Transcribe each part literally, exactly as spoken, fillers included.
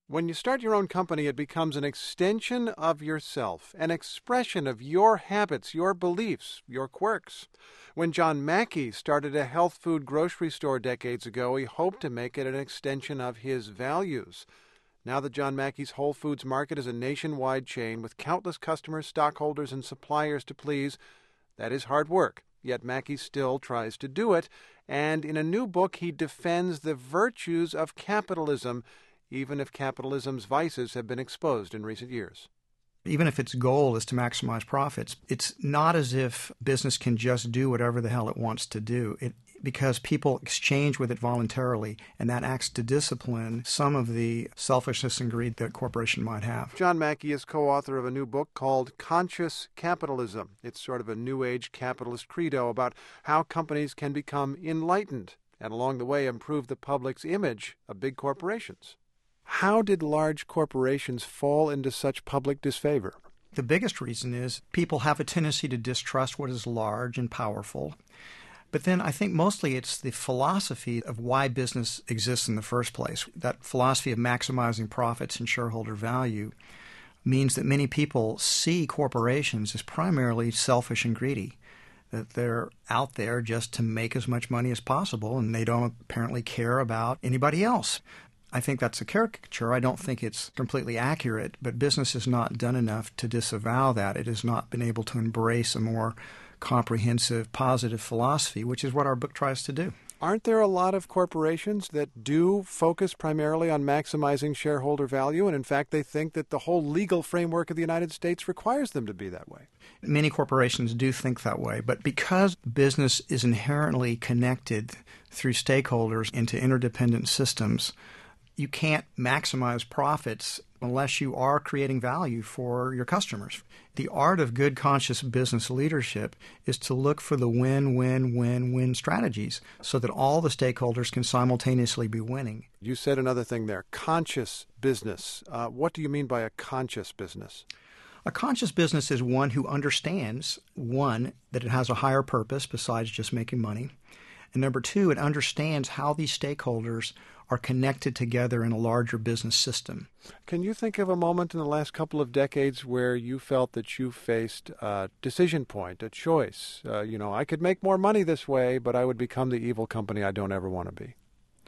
When you start your own company, it becomes an extension of yourself, an expression of your habits, your beliefs, your quirks. When John Mackey started a health food grocery store decades ago, he hoped to make it an extension of his values. Now that John Mackey's Whole Foods Market is a nationwide chain with countless customers, stockholders, and suppliers to please, that is hard work. Yet Mackey still tries to do it, and in a new book he defends the virtues of capitalism, even if capitalism's vices have been exposed in recent years. Even if its goal is to maximize profits, it's not as if business can just do whatever the hell it wants to do. It, because people exchange with it voluntarily, and that acts to discipline some of the selfishness and greed that a corporation might have. John Mackey is co-author of a new book called Conscious Capitalism. It's sort of a new age capitalist credo about how companies can become enlightened and along the way improve the public's image of big corporations. How did large corporations fall into such public disfavor? The biggest reason is people have a tendency to distrust what is large and powerful. But then I think mostly it's the philosophy of why business exists in the first place. That philosophy of maximizing profits and shareholder value means that many people see corporations as primarily selfish and greedy, that they're out there just to make as much money as possible, and they don't apparently care about anybody else. I think that's a caricature. I don't think it's completely accurate, but business has not done enough to disavow that. It has not been able to embrace a more comprehensive, positive philosophy, which is what our book tries to do. Aren't there a lot of corporations that do focus primarily on maximizing shareholder value, and in fact they think that the whole legal framework of the United States requires them to be that way? Many corporations do think that way, but because business is inherently connected through stakeholders into interdependent systems, you can't maximize profits unless you are creating value for your customers. The art of good conscious business leadership is to look for the win-win-win-win strategies so that all the stakeholders can simultaneously be winning. You said another thing there, conscious business. Uh, what do you mean by a conscious business? A conscious business is one who understands, one, that it has a higher purpose besides just making money, and number two, it understands how these stakeholders are connected together in a larger business system. Can you think of a moment in the last couple of decades where you felt that you faced a decision point, a choice? Uh, you know, I could make more money this way, but I would become the evil company I don't ever want to be.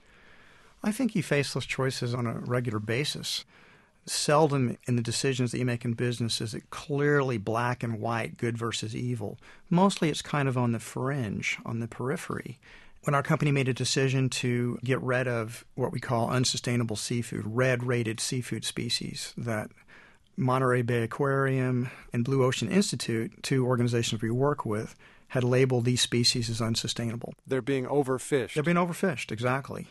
I think you face those choices on a regular basis. Seldom in the decisions that you make in business is it clearly black and white, good versus evil. Mostly it's kind of on the fringe, on the periphery. When our company made a decision to get rid of what we call unsustainable seafood, red-rated seafood species that Monterey Bay Aquarium and Blue Ocean Institute, two organizations we work with, had labeled these species as unsustainable. They're being overfished. They're being overfished, exactly.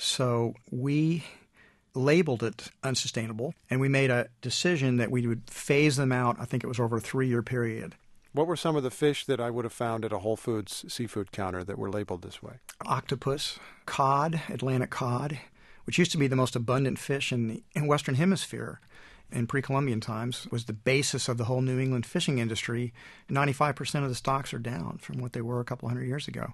So we labeled it unsustainable, and we made a decision that we would phase them out. I think it was over a three-year period. What were some of the fish that I would have found at a Whole Foods seafood counter that were labeled this way? Octopus, cod, Atlantic cod, which used to be the most abundant fish in the in Western Hemisphere in pre-Columbian times, was the basis of the whole New England fishing industry. ninety-five percent of the stocks are down from what they were a couple hundred years ago.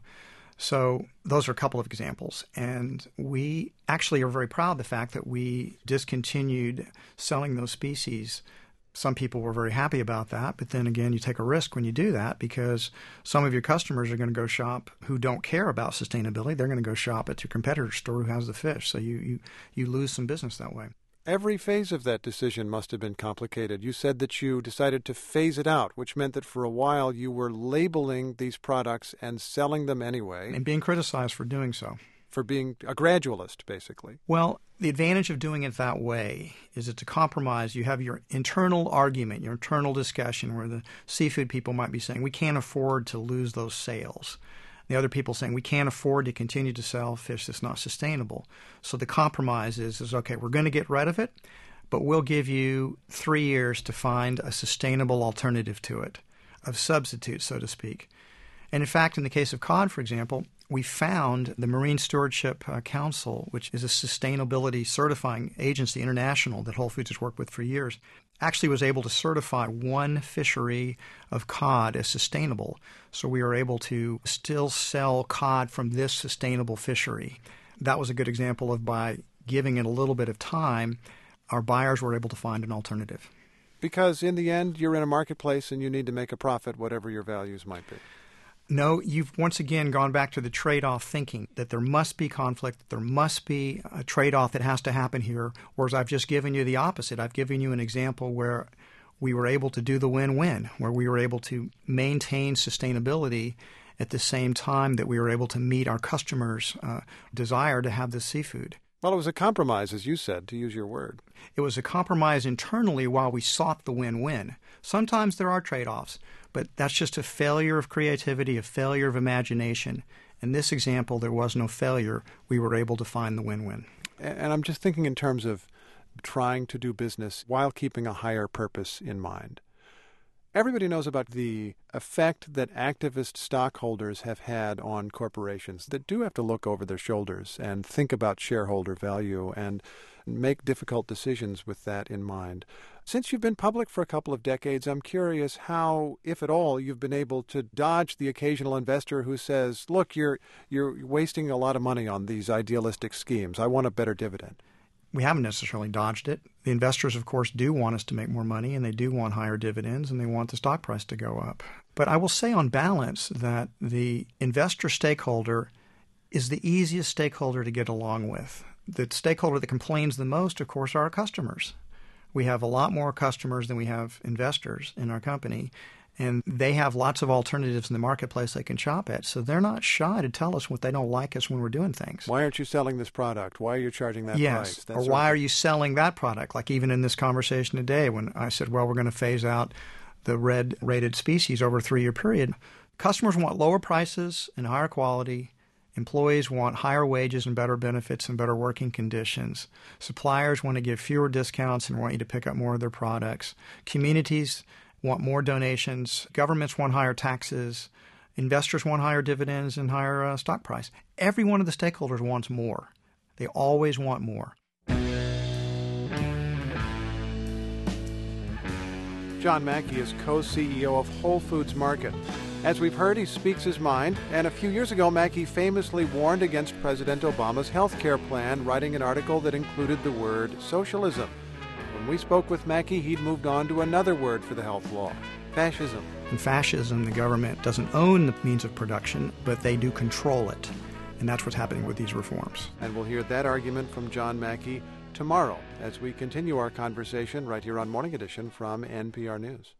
So those are a couple of examples. And we actually are very proud of the fact that we discontinued selling those species. Some people were very happy about that, but then again, you take a risk when you do that because some of your customers are going to go shop who don't care about sustainability. They're going to go shop at your competitor store who has the fish. So you, you, you lose some business that way. Every phase of that decision must have been complicated. You said that you decided to phase it out, which meant that for a while you were labeling these products and selling them anyway. And being criticized for doing so. For being a gradualist, basically. Well, the advantage of doing it that way is it's a compromise. You have your internal argument, your internal discussion where the seafood people might be saying, we can't afford to lose those sales. The other people saying, we can't afford to continue to sell fish that's not sustainable. So the compromise is, is okay, we're going to get rid of it, but we'll give you three years to find a sustainable alternative to it, a substitute, so to speak. And in fact, in the case of cod, for example, we found the Marine Stewardship uh, Council, which is a sustainability certifying agency, international, that Whole Foods has worked with for years, actually was able to certify one fishery of cod as sustainable. So we were able to still sell cod from this sustainable fishery. That was a good example of by giving it a little bit of time, our buyers were able to find an alternative. Because in the end, you're in a marketplace and you need to make a profit, whatever your values might be. No, you've once again gone back to the trade-off thinking, that there must be conflict, that there must be a trade-off that has to happen here, whereas I've just given you the opposite. I've given you an example where we were able to do the win-win, where we were able to maintain sustainability at the same time that we were able to meet our customers' uh, desire to have this seafood. Well, it was a compromise, as you said, to use your word. It was a compromise internally while we sought the win-win. Sometimes there are trade-offs, but that's just a failure of creativity, a failure of imagination. In this example, there was no failure. We were able to find the win-win. And I'm just thinking in terms of trying to do business while keeping a higher purpose in mind. Everybody knows about the effect that activist stockholders have had on corporations that do have to look over their shoulders and think about shareholder value and make difficult decisions with that in mind. Since you've been public for a couple of decades, I'm curious how, if at all, you've been able to dodge the occasional investor who says, look, you're you're wasting a lot of money on these idealistic schemes. I want a better dividend. We haven't necessarily dodged it. The investors, of course, do want us to make more money, and they do want higher dividends, and they want the stock price to go up. But I will say on balance that the investor stakeholder is the easiest stakeholder to get along with. The stakeholder that complains the most, of course, are our customers. We have a lot more customers than we have investors in our company, and they have lots of alternatives in the marketplace they can shop at. So they're not shy to tell us what they don't like us when we're doing things. Why aren't you selling this product? Why are you charging that yes. price? That Or why are you selling that product? Like even in this conversation today when I said, well, we're going to phase out the red-rated species over a three-year period. Customers want lower prices and higher quality. Employees want higher wages and better benefits and better working conditions. Suppliers want to give fewer discounts and want you to pick up more of their products. Communities want more donations. Governments want higher taxes. Investors want higher dividends and higher uh, stock price. Every one of the stakeholders wants more. They always want more. John Mackey is co-C E O of Whole Foods Market. As we've heard, he speaks his mind, and a few years ago, Mackey famously warned against President Obama's health care plan, writing an article that included the word socialism. When we spoke with Mackey, he'd moved on to another word for the health law, fascism. In fascism, the government doesn't own the means of production, but they do control it. And that's what's happening with these reforms. And we'll hear that argument from John Mackey tomorrow as we continue our conversation right here on Morning Edition from N P R News.